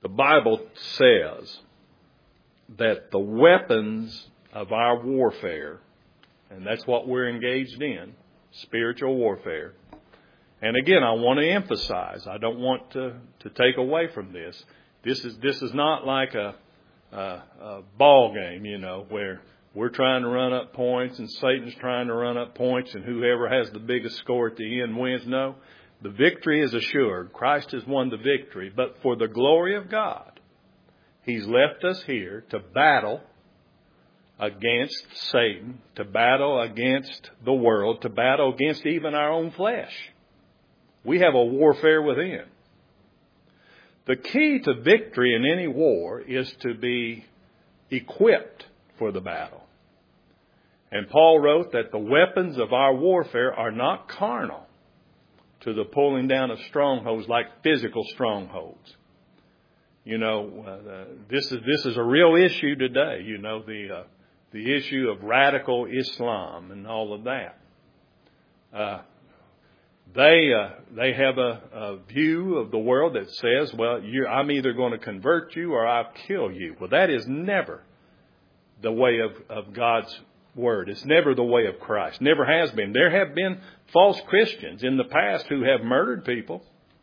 The Bible says that the weapons of our warfare, and that's what we're engaged in, spiritual warfare. And again, I want to emphasize, I don't want to take away from this. This is not like a ball game, where we're trying to run up points and Satan's trying to run up points and whoever has the biggest score at the end wins. No, the victory is assured. Christ has won the victory. But for the glory of God, He's left us here to battle against Satan, to battle against the world, to battle against even our own flesh. We have a warfare within. The key to victory in any war is to be equipped for the battle. And Paul wrote that the weapons of our warfare are not carnal to the pulling down of strongholds like physical strongholds. This is a real issue today. The issue of radical Islam and all of that. They have a view of the world that says, well, I'm either going to convert you or I'll kill you. Well, that is never the way of God's Word. It's never the way of Christ. Never has been. There have been false Christians in the past who have murdered people,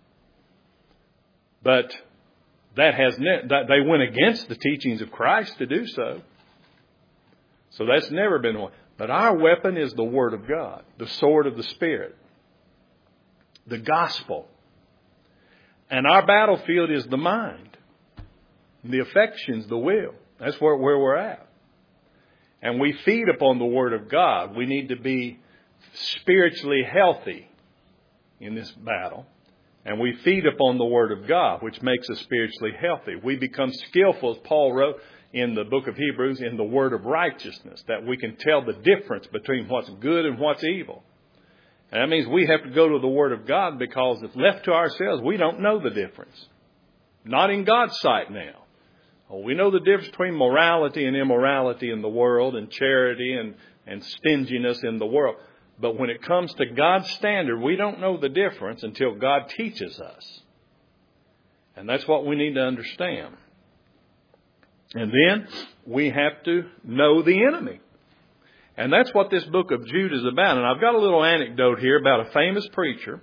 but they went against the teachings of Christ to do so. So that's never been one. But our weapon is the Word of God, the sword of the Spirit, the gospel. And our battlefield is the mind, the affections, the will. That's where we're at. And we feed upon the Word of God. We need to be spiritually healthy in this battle. And we feed upon the Word of God, which makes us spiritually healthy. We become skillful, as Paul wrote in the book of Hebrews, in the word of righteousness, that we can tell the difference between what's good and what's evil. And that means we have to go to the Word of God, because if left to ourselves, we don't know the difference. Not in God's sight now. We know the difference between morality and immorality in the world, and charity and stinginess in the world. But when it comes to God's standard, we don't know the difference until God teaches us. And that's what we need to understand. And then we have to know the enemy. And that's what this book of Jude is about. And I've got a little anecdote here about a famous preacher.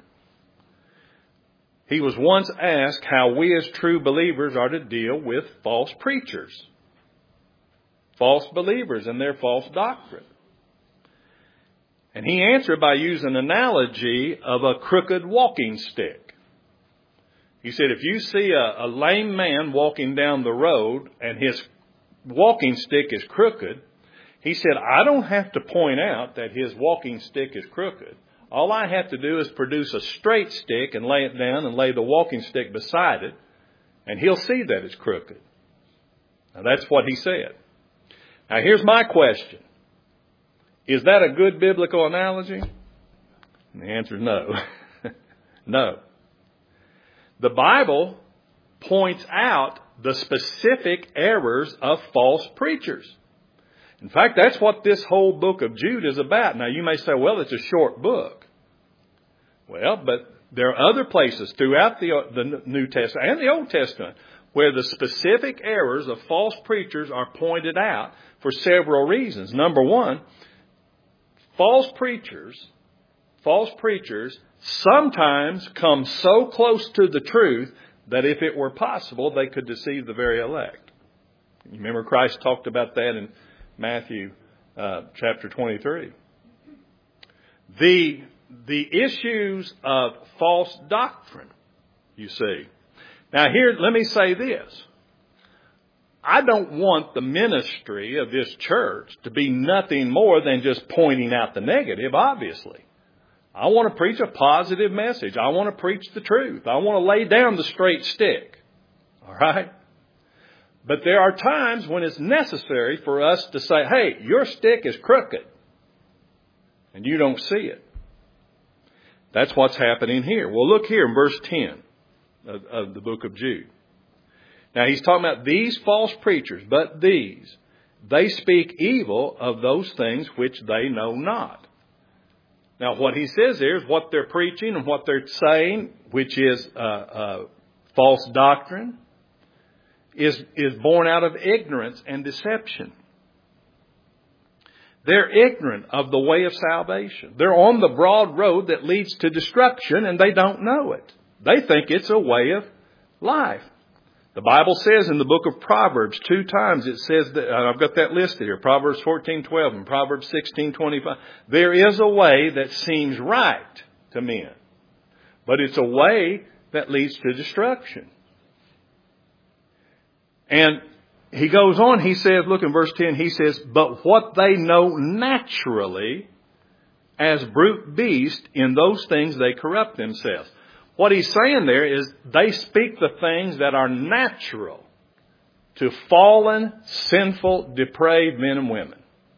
He was once asked how we as true believers are to deal with false preachers, false believers and their false doctrine. And he answered by using an analogy of a crooked walking stick. He said, if you see a lame man walking down the road and his walking stick is crooked, he said, I don't have to point out that his walking stick is crooked. All I have to do is produce a straight stick and lay it down and lay the walking stick beside it, and he'll see that it's crooked. Now, that's what he said. Now, here's my question. Is that a good biblical analogy? And the answer is no. No. The Bible points out the specific errors of false preachers. In fact, that's what this whole book of Jude is about. Now, you may say, well, it's a short book. Well, but there are other places throughout the New Testament and the Old Testament where the specific errors of false preachers are pointed out for several reasons. Number one, false preachers sometimes come so close to the truth that if it were possible, they could deceive the very elect. You remember Christ talked about that in Matthew chapter 23. The issues of false doctrine, you see. Now here, let me say this. I don't want the ministry of this church to be nothing more than just pointing out the negative, obviously. I want to preach a positive message. I want to preach the truth. I want to lay down the straight stick. All right? But there are times when it's necessary for us to say, hey, your stick is crooked. And you don't see it. That's what's happening here. Well, look here in verse 10 of the book of Jude. Now, he's talking about these false preachers, but these, they speak evil of those things which they know not. Now, what he says here is what they're preaching and what they're saying, which is false doctrine. is born out of ignorance and deception. They're ignorant of the way of salvation. They're on the broad road that leads to destruction, and they don't know it. They think it's a way of life. The Bible says in the book of Proverbs 2 times, it says that, I've got that listed here, Proverbs 14:12 and Proverbs 16:25. There is a way that seems right to men, but it's a way that leads to destruction. And he goes on, he says, look in verse 10, he says, but what they know naturally as brute beasts, in those things they corrupt themselves. What he's saying there is they speak the things that are natural to fallen, sinful, depraved men and women.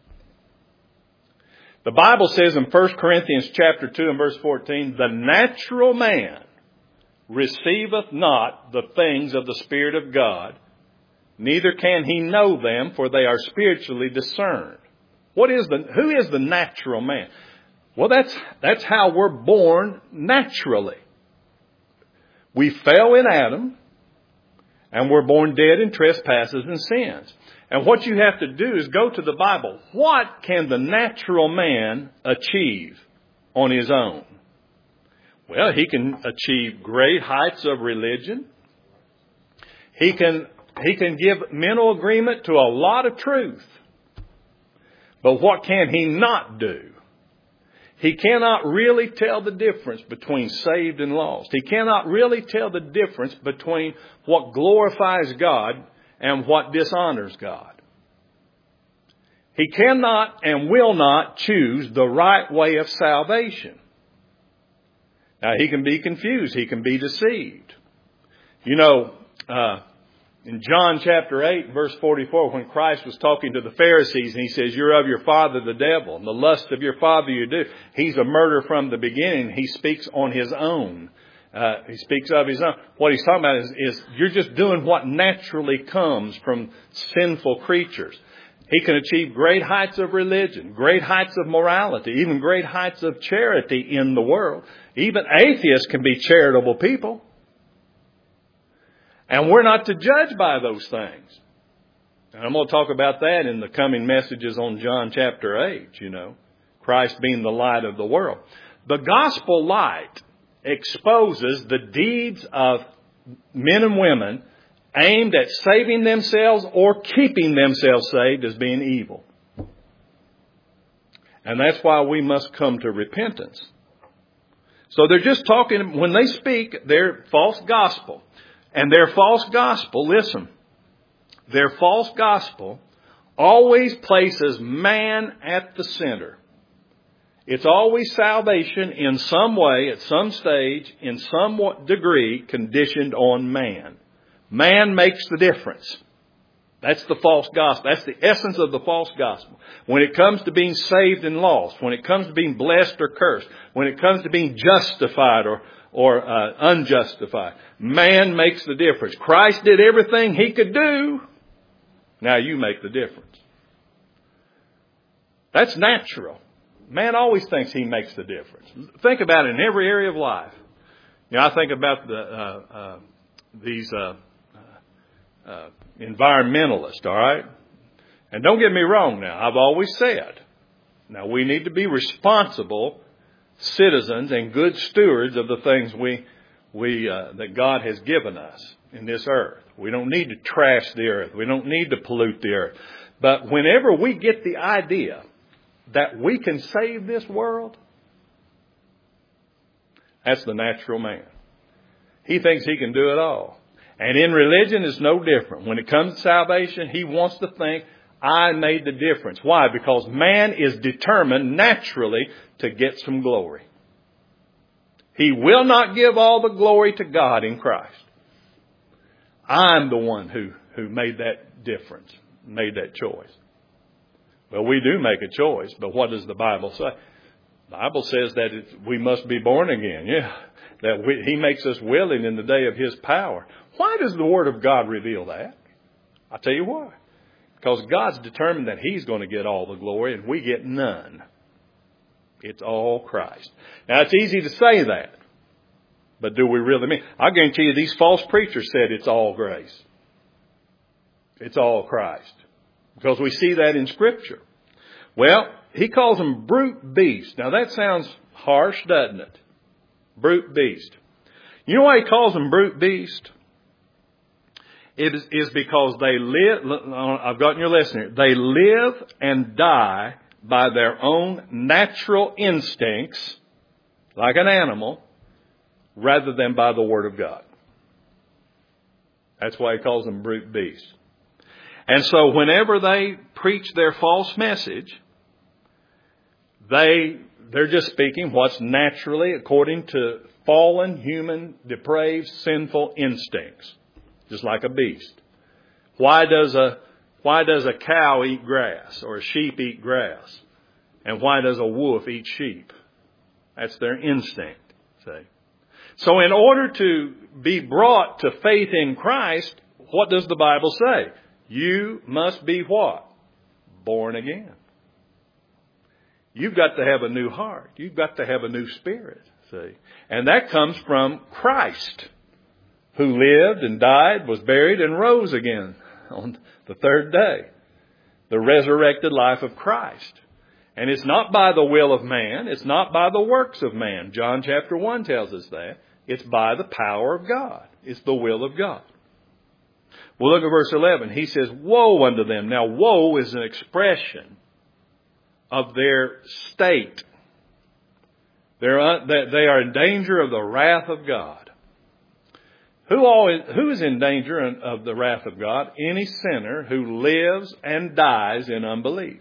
The Bible says in 1 Corinthians chapter 2 and verse 14, the natural man receiveth not the things of the Spirit of God, neither can he know them, for they are spiritually discerned. Who is the natural man? Well, that's how we're born naturally. We fell in Adam, and we're born dead in trespasses and sins. And what you have to do is go to the Bible. What can the natural man achieve on his own? Well, he can achieve great heights of religion. He can give mental agreement to a lot of truth. But what can he not do? He cannot really tell the difference between saved and lost. He cannot really tell the difference between what glorifies God and what dishonors God. He cannot and will not choose the right way of salvation. Now, he can be confused. He can be deceived. You know, in John chapter 8, verse 44, when Christ was talking to the Pharisees and he says, you're of your father the devil, and the lust of your father you do. He's a murderer from the beginning. He speaks on his own. He speaks of his own. What he's talking about is you're just doing what naturally comes from sinful creatures. He can achieve great heights of religion, great heights of morality, even great heights of charity in the world. Even atheists can be charitable people. And we're not to judge by those things. And I'm going to talk about that in the coming messages on John chapter 8, Christ being the light of the world. The gospel light exposes the deeds of men and women aimed at saving themselves or keeping themselves saved as being evil. And that's why we must come to repentance. So they're just talking, when they speak, they're false gospel. And their false gospel, listen, their false gospel always places man at the center. It's always salvation in some way, at some stage, in some degree, conditioned on man. Man makes the difference. That's the false gospel. That's the essence of the false gospel. When it comes to being saved and lost, when it comes to being blessed or cursed, when it comes to being justified or unjustified, man makes the difference. Christ did everything he could do. Now you make the difference. That's natural. Man always thinks he makes the difference. Think about it in every area of life. I think about these environmentalists, all right? And don't get me wrong now. I've always said, now we need to be responsible citizens and good stewards of the things that God has given us in this earth. We don't need to trash the earth. We don't need to pollute the earth. But whenever we get the idea that we can save this world, that's the natural man. He thinks he can do it all. And in religion, it's no different. When it comes to salvation, he wants to think, I made the difference. Why? Because man is determined naturally to get some glory. He will not give all the glory to God in Christ. I'm the one who made that difference, made that choice. Well, we do make a choice, but what does the Bible say? The Bible says that we must be born again. Yeah, that he makes us willing in the day of his power. Why does the Word of God reveal that? I'll tell you why. Because God's determined that he's going to get all the glory and we get none. It's all Christ. Now, it's easy to say that. But do we really mean? I guarantee you these false preachers said it's all grace. It's all Christ. Because we see that in Scripture. Well, he calls them brute beasts. Now that sounds harsh, doesn't it? Brute beast. You know why he calls them brute beast? It is because they live, I've gotten your lesson here, they live and die by their own natural instincts, like an animal, rather than by the Word of God. That's why he calls them brute beasts. And so whenever they preach their false message, they're just speaking what's naturally according to fallen, human, depraved, sinful instincts. Just like a beast. Why does a cow eat grass or a sheep eat grass? And why does a wolf eat sheep? That's their instinct. See? So in order to be brought to faith in Christ, what does the Bible say? You must be what? Born again. You've got to have a new heart. You've got to have a new spirit. See? And that comes from Christ, who lived and died, was buried, and rose again on the third day. The resurrected life of Christ. And it's not by the will of man. It's not by the works of man. John chapter 1 tells us that. It's by the power of God. It's the will of God. Well, look at verse 11. He says, woe unto them. Now, woe is an expression of their state. They are in danger of the wrath of God. Who is in danger of the wrath of God? Any sinner who lives and dies in unbelief.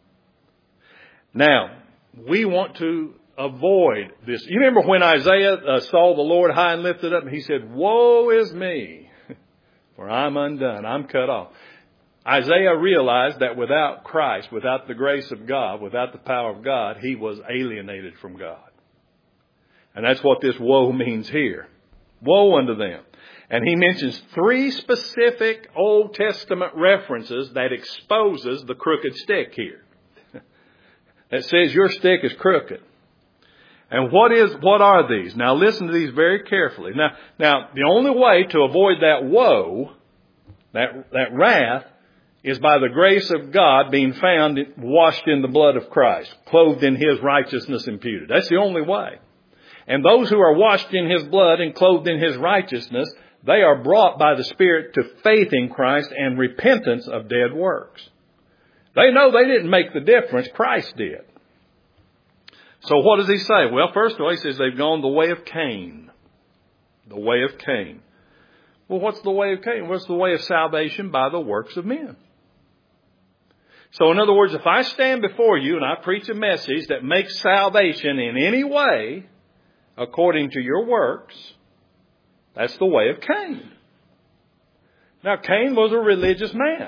Now, we want to avoid this. You remember when Isaiah saw the Lord high and lifted up, and he said, woe is me, for I'm undone, I'm cut off. Isaiah realized that without Christ, without the grace of God, without the power of God, he was alienated from God. And that's what this woe means here. Woe unto them. And he mentions 3 specific Old Testament references that exposes the crooked stick here. That says your stick is crooked. And what are these? Now listen to these very carefully. Now the only way to avoid that woe, that wrath, is by the grace of God being found washed in the blood of Christ, clothed in His righteousness imputed. That's the only way. And those who are washed in His blood and clothed in His righteousness, they are brought by the Spirit to faith in Christ and repentance of dead works. They know they didn't make the difference. Christ did. So what does he say? Well, first of all, he says they've gone the way of Cain. The way of Cain. Well, what's the way of Cain? What's the way of salvation? By the works of men. So in other words, if I stand before you and I preach a message that makes salvation in any way according to your works, that's the way of Cain. Now, Cain was a religious man.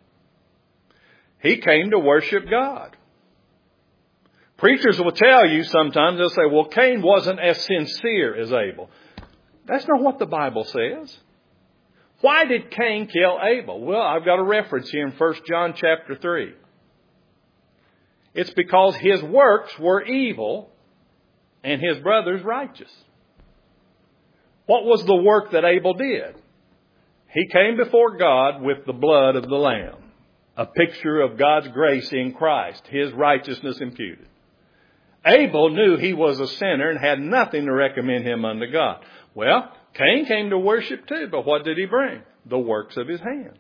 He came to worship God. Preachers will tell you sometimes, they'll say, well, Cain wasn't as sincere as Abel. That's not what the Bible says. Why did Cain kill Abel? Well, I've got a reference here in 1 John chapter 3. It's because his works were evil and his brother's righteous. What was the work that Abel did? He came before God with the blood of the Lamb, a picture of God's grace in Christ, His righteousness imputed. Abel knew he was a sinner and had nothing to recommend him unto God. Well, Cain came to worship too, but what did he bring? The works of his hands.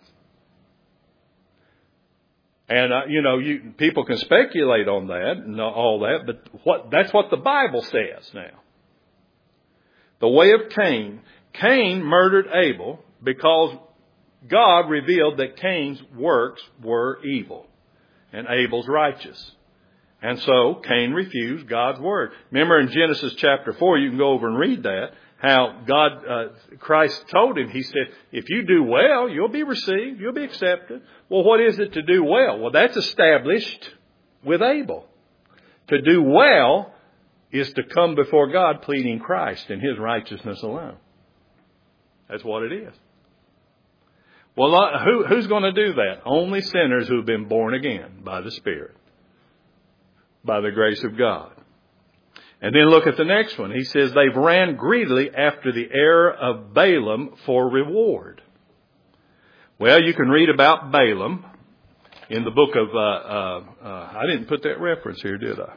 And, people can speculate on that and all that, but that's what the Bible says now. The way of Cain. Cain murdered Abel because God revealed that Cain's works were evil and Abel's righteous. And so Cain refused God's word. Remember in Genesis chapter 4, you can go over and read that, how Christ told him, He said, if you do well, you'll be received, you'll be accepted. Well, what is it to do well? Well, that's established with Abel. To do well is to come before God pleading Christ and His righteousness alone. That's what it is. Well, who's going to do that? Only sinners who've been born again by the Spirit, by the grace of God. And then look at the next one. He says they've ran greedily after the error of Balaam for reward. Well, you can read about Balaam in the book of, I didn't put that reference here, did I?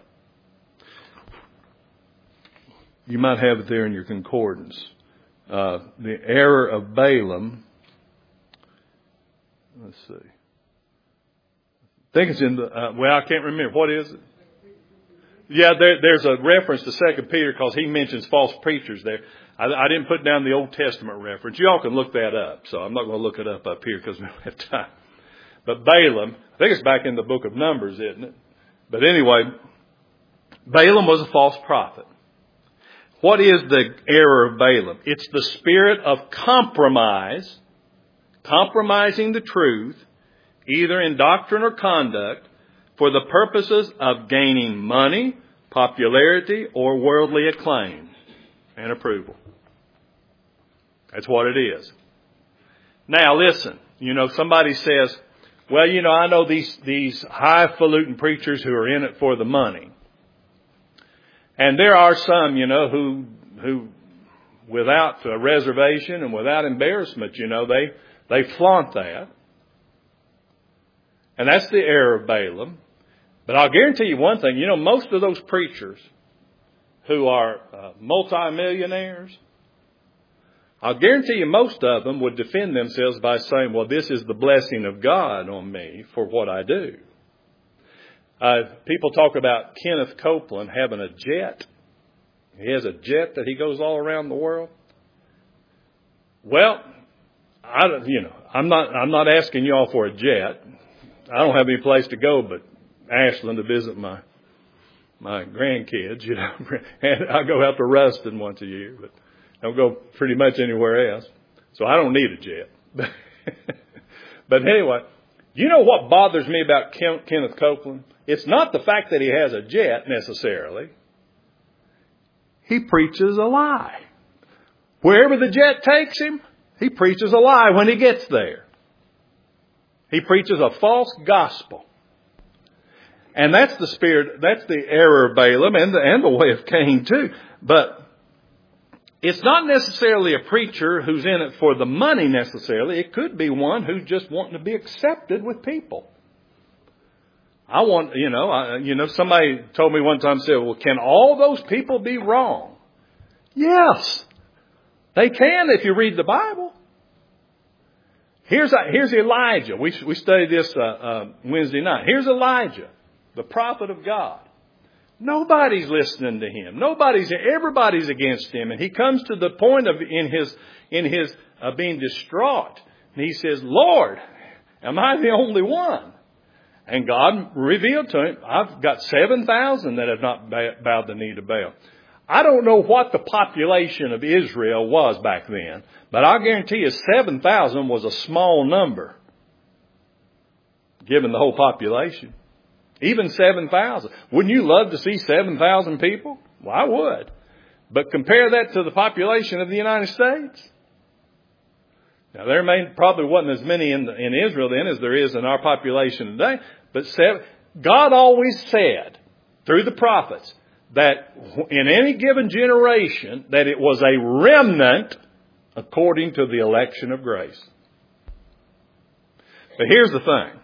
You might have it there in your concordance. The error of Balaam. Let's see. I think it's in the, I can't remember. What is it? Yeah, there's a reference to 2 Peter because he mentions false preachers there. I didn't put down the Old Testament reference. You all can look that up. So I'm not going to look it up here because we don't have time. But Balaam, I think it's back in the book of Numbers, isn't it? But anyway, Balaam was a false prophet. What is the error of Balaam? It's the spirit of compromise, compromising the truth, either in doctrine or conduct, for the purposes of gaining money, popularity, or worldly acclaim and approval. That's what it is. Now listen, somebody says, well, I know these highfalutin preachers who are in it for the money. And there are some, who without reservation and without embarrassment, they flaunt that. And that's the error of Balaam. But I'll guarantee you one thing, most of those preachers who are multimillionaires, I'll guarantee you most of them would defend themselves by saying, well, this is the blessing of God on me for what I do. People talk about Kenneth Copeland having a jet. He has a jet that he goes all around the world. Well, I'm not asking y'all for a jet. I don't have any place to go but Ashland to visit my grandkids, and I go out to Ruston once a year, but I don't go pretty much anywhere else. So I don't need a jet. But anyway, what bothers me about Kenneth Copeland? It's not the fact that he has a jet necessarily. He preaches a lie. Wherever the jet takes him, he preaches a lie when he gets there. He preaches a false gospel. And that's the spirit, that's the error of Balaam and the way of Cain too. But it's not necessarily a preacher who's in it for the money necessarily. It could be one who's just wanting to be accepted with people. Somebody told me one time, said, well, can all those people be wrong? Yes, they can if you read the Bible. Here's Elijah. We studied this Wednesday night. Here's Elijah, the prophet of God. Nobody's listening to him. Everybody's against him. And he comes to the point of in his being distraught. And he says, Lord, am I the only one? And God revealed to him, I've got 7,000 that have not bowed the knee to Baal. I don't know what the population of Israel was back then, but I'll guarantee you 7,000 was a small number, given the whole population. Even 7,000. Wouldn't you love to see 7,000 people? Well, I would. But compare that to the population of the United States. Now, there probably wasn't as many in Israel then as there is in our population today. But God always said, through the prophets, that in any given generation, that it was a remnant according to the election of grace. But here's the thing.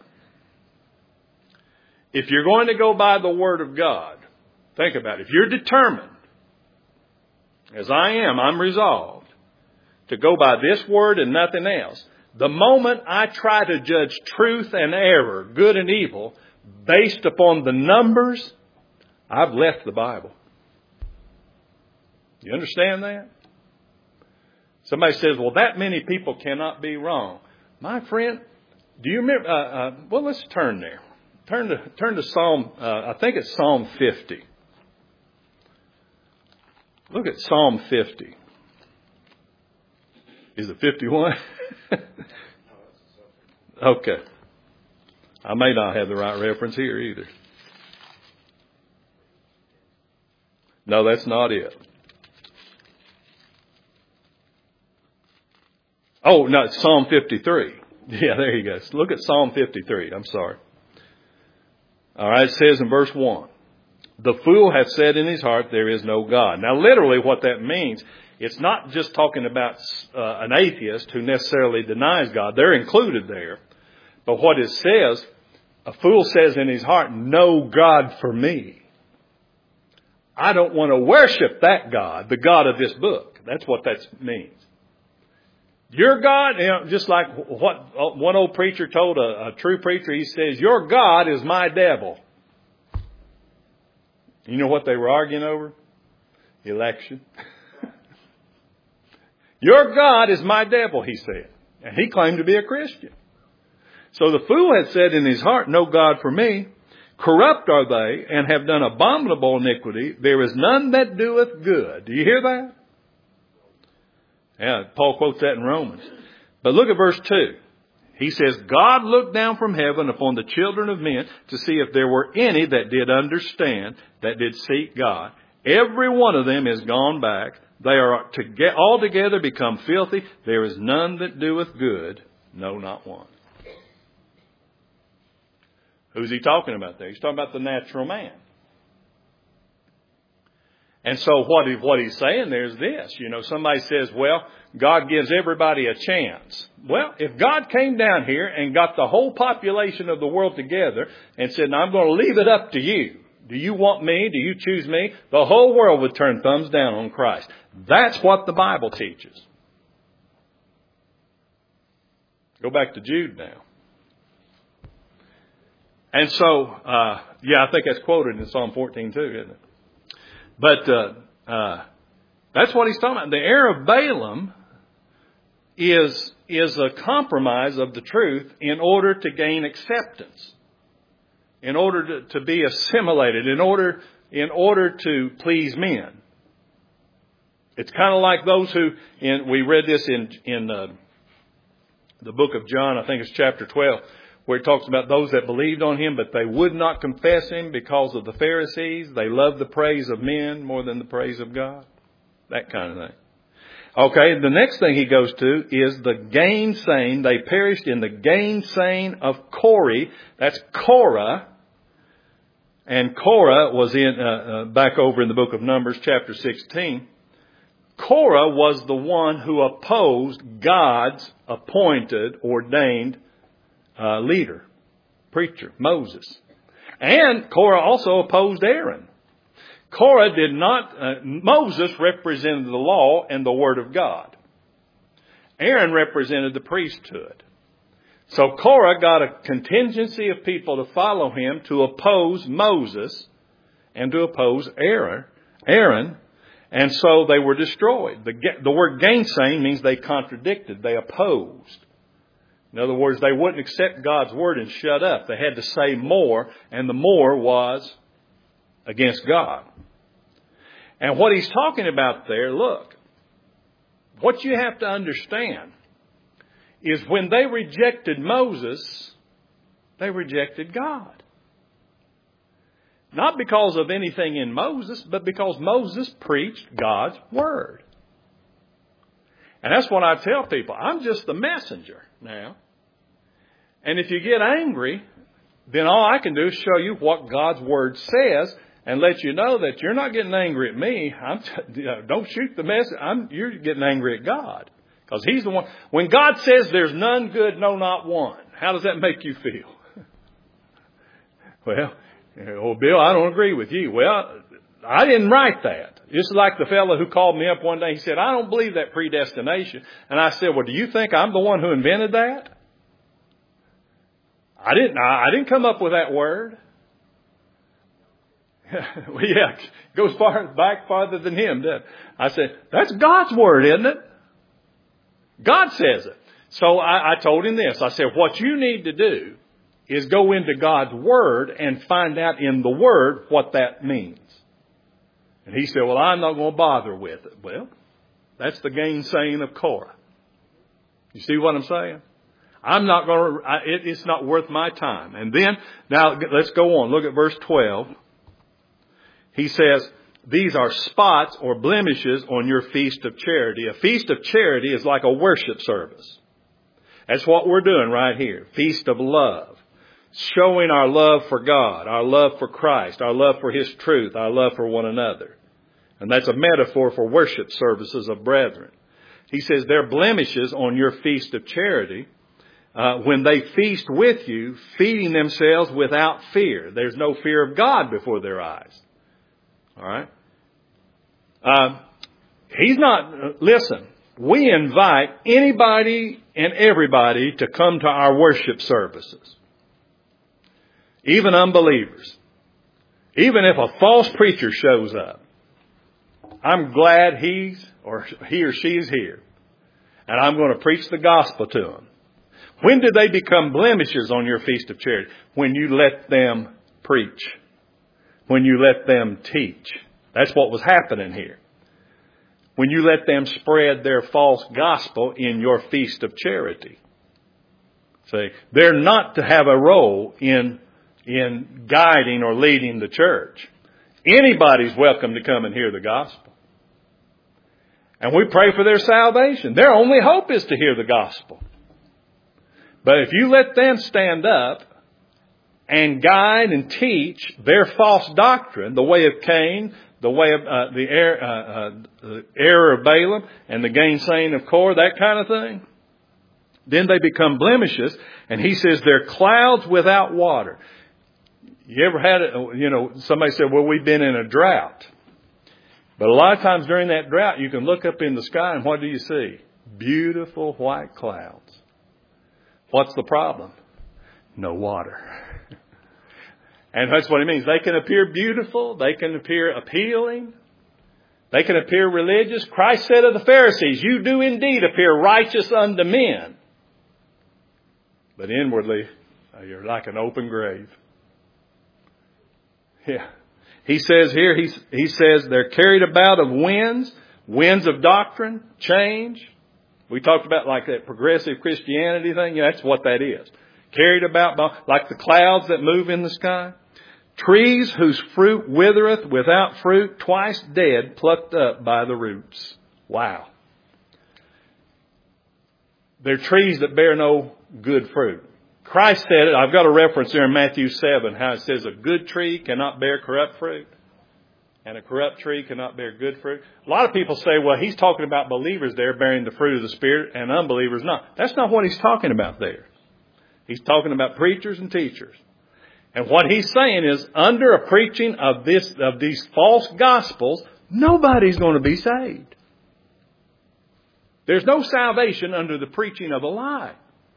If you're going to go by the Word of God, think about it. If you're determined, as I am, I'm resolved to go by this Word and nothing else. The moment I try to judge truth and error, good and evil, based upon the numbers, I've left the Bible. You understand that? Somebody says, well, that many people cannot be wrong. My friend, do you remember? Well, let's turn there. Turn to Psalm, I think it's Psalm 50. Look at Psalm 50. Is it 51? Okay. I may not have the right reference here either. No, that's not it. Oh, no, it's Psalm 53. Yeah, there you go. Look at Psalm 53. I'm sorry. All right, it says in verse 1, the fool hath said in his heart, there is no God. Now, literally what that means it's not just talking about an atheist who necessarily denies God. They're included there. But what it says, a fool says in his heart, no God for me. I don't want to worship that God, the God of this book. That's what that means. Your God, just like what one old preacher told a true preacher, he says, your God is my devil. You know what they were arguing over? Election. Your God is my devil, he said. And he claimed to be a Christian. So the fool had said in his heart, no God for me. Corrupt are they, and have done abominable iniquity. There is none that doeth good. Do you hear that? Yeah, Paul quotes that in Romans. But look at verse 2. He says, God looked down from heaven upon the children of men to see if there were any that did understand, that did seek God. Every one of them is gone back. They are altogether become filthy. There is none that doeth good, no, not one. Who's he talking about there? He's talking about the natural man. And so what he's saying there is this. Somebody says, well, God gives everybody a chance. Well, if God came down here and got the whole population of the world together and said, now I'm going to leave it up to you. Do you want me? Do you choose me? The whole world would turn thumbs down on Christ. That's what the Bible teaches. Go back to Jude now. And so, I think that's quoted in Psalm 14 too, isn't it? But that's what he's talking about. The error of Balaam is a compromise of the truth in order to gain acceptance, in order to be assimilated, in order to please men. It's kind of like those who, we read this in the book of John, I think it's chapter 12, where it talks about those that believed on him, but they would not confess him because of the Pharisees. They loved the praise of men more than the praise of God. That kind of thing. Okay, the next thing he goes to is the gainsaying. They perished in the gainsaying of Corey. That's Korah. And Korah was back over in the book of Numbers, chapter 16. Korah was the one who opposed God's appointed, ordained leader, preacher, Moses. And Korah also opposed Aaron. Korah did not, Moses represented the law and the word of God. Aaron represented the priesthood. So Korah got a contingency of people to follow him to oppose Moses and to oppose Aaron. And so they were destroyed. The word gainsaying means they contradicted, they opposed. In other words, they wouldn't accept God's word and shut up. They had to say more, and the more was against God. And what he's talking about there, look, what you have to understand is when they rejected Moses, they rejected God. Not because of anything in Moses, but because Moses preached God's word. And that's what I tell people. I'm just the messenger now. And if you get angry, then all I can do is show you what God's word says and let you know that you're not getting angry at me. Don't shoot the message. You're getting angry at God. Because he's the one. When God says there's none good, no, not one, how does that make you feel? Well, Bill, I don't agree with you. Well, I didn't write that. Just like the fellow who called me up one day, he said, I don't believe that predestination. And I said, well, do you think I'm the one who invented that? I didn't come up with that word. Well, yeah, it goes back farther than him, doesn't it? I said, that's God's word, isn't it? God says it. So I told him this. I said, what you need to do is go into God's word and find out in the word what that means. And he said, well, I'm not going to bother with it. Well, that's the gainsaying of Korah. You see what I'm saying? I'm not going to, it's not worth my time. And then, now let's go on. Look at verse 12. He says, these are spots or blemishes on your feast of charity. A feast of charity is like a worship service. That's what we're doing right here. Feast of love. Showing our love for God, our love for Christ, our love for His truth, our love for one another. And that's a metaphor for worship services of brethren. He says they're blemishes on your feast of charity when they feast with you, feeding themselves without fear. There's no fear of God before their eyes. All right? He's not, listen, we invite anybody and everybody to come to our worship services. Even unbelievers. Even if a false preacher shows up. I'm glad he or she is here. And I'm going to preach the gospel to them. When do they become blemishes on your feast of charity? When you let them preach. When you let them teach. That's what was happening here. When you let them spread their false gospel in your feast of charity. See, they're not to have a role in guiding or leading the church. Anybody's welcome to come and hear the gospel. And we pray for their salvation. Their only hope is to hear the gospel. But if you let them stand up and guide and teach their false doctrine, the way of Cain, the way of the error of Balaam, and the gainsaying of Korah, that kind of thing, then they become blemishes. And he says they're clouds without water. You ever had it, somebody said, well, we've been in a drought. But a lot of times during that drought, you can look up in the sky and what do you see? Beautiful white clouds. What's the problem? No water. And that's what it means. They can appear beautiful. They can appear appealing. They can appear religious. Christ said of the Pharisees, you do indeed appear righteous unto men. But inwardly, you're like an open grave. Yeah. He says here, he says they're carried about of winds of doctrine, change. We talked about like that progressive Christianity thing. Yeah, that's what that is. Carried about by, like the clouds that move in the sky. Trees whose fruit withereth without fruit, twice dead, plucked up by the roots. Wow. They're trees that bear no good fruit. Christ said it. I've got a reference there in Matthew 7, how it says a good tree cannot bear corrupt fruit and a corrupt tree cannot bear good fruit. A lot of people say, well, he's talking about believers there bearing the fruit of the Spirit and unbelievers not. That's not what he's talking about there. He's talking about preachers and teachers. And what he's saying is under a preaching of these false gospels, nobody's going to be saved. There's no salvation under the preaching of a lie.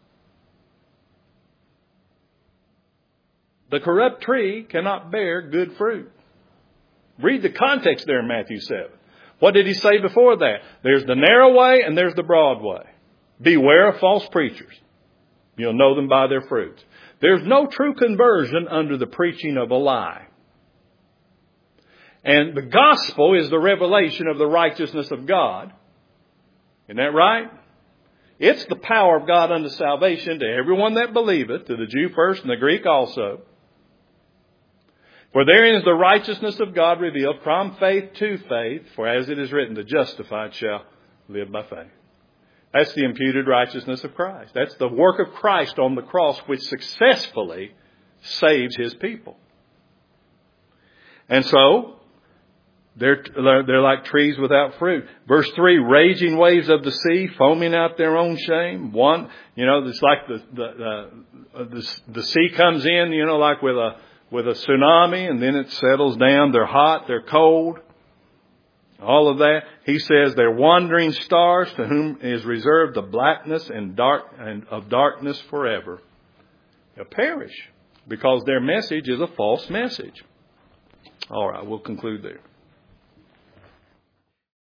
The corrupt tree cannot bear good fruit. Read the context there in Matthew 7. What did he say before that? There's the narrow way and there's the broad way. Beware of false preachers. You'll know them by their fruits. There's no true conversion under the preaching of a lie. And the gospel is the revelation of the righteousness of God. Isn't that right? It's the power of God unto salvation to everyone that believeth, to the Jew first and the Greek also. For therein is the righteousness of God revealed from faith to faith. For as it is written, the justified shall live by faith. That's the imputed righteousness of Christ. That's the work of Christ on the cross which successfully saves his people. And so, they're like trees without fruit. Verse 3, raging waves of the sea, foaming out their own shame. It's like the sea comes in, like with a tsunami, and then it settles down. They're hot, they're cold. All of that. He says they're wandering stars to whom is reserved the blackness and of darkness forever. They'll perish because their message is a false message. All right, we'll conclude there.